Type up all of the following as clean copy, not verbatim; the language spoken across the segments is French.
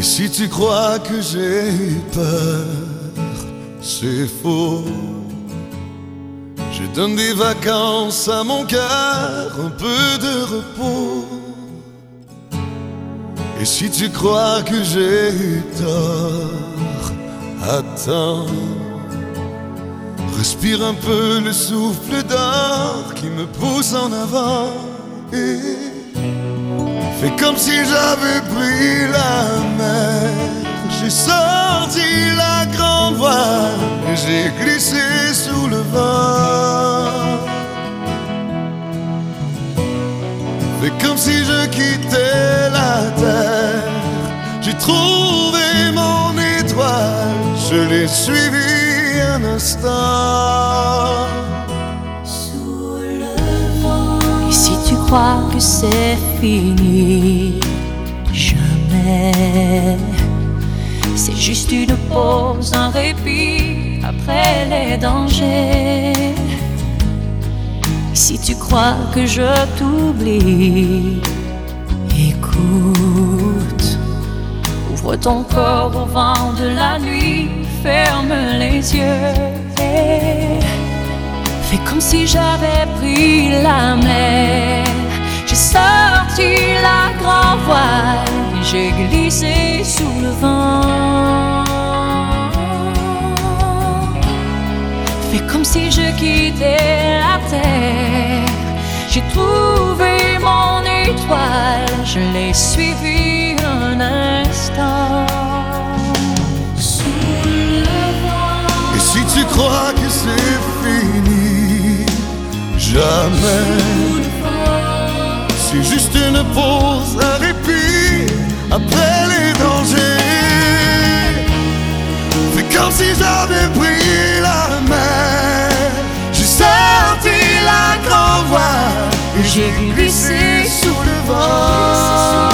Et si tu crois que j'ai eu peur, c'est faux. Je donne des vacances à mon cœur, un peu de repos. Et si tu crois que j'ai eu tort, attends. Respire un peu le souffle d'or qui me pousse en avant. Et fais comme si j'avais pris la mer. J'ai sorti la grande voile et j'ai glissé sous le vent. Fais comme si je quittais la terre. J'ai trouvé mon étoile, je l'ai suivie un instant. Sous le vent. Et si tu crois que c'est fini, jamais. C'est juste une pause, un répit après les dangers. Et si tu crois que je t'oublie, écoute. Ouvre ton corps au vent de la nuit, ferme les yeux et fais comme si j'avais pris la mer. J'ai sorti la grande voile et j'ai glissé sous le vent. Fais comme si je quittais la terre. J'ai trouvé mon étoile, je l'ai suivie un instant. Sous le vent. Et si tu crois que c'est fini, jamais. C'est juste une pause, un répit après les dangers. Fais comme si j'avais pris la mer. J'ai sorti la grande voile et j'ai glissé sous le vent.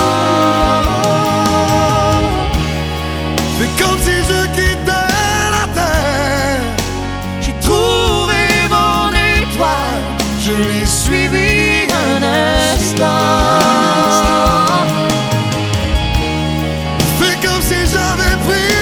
Fais comme si je quittais la terre. J'ai trouvé mon étoile, je l'ai suivi un instant. Fais comme si j'avais pris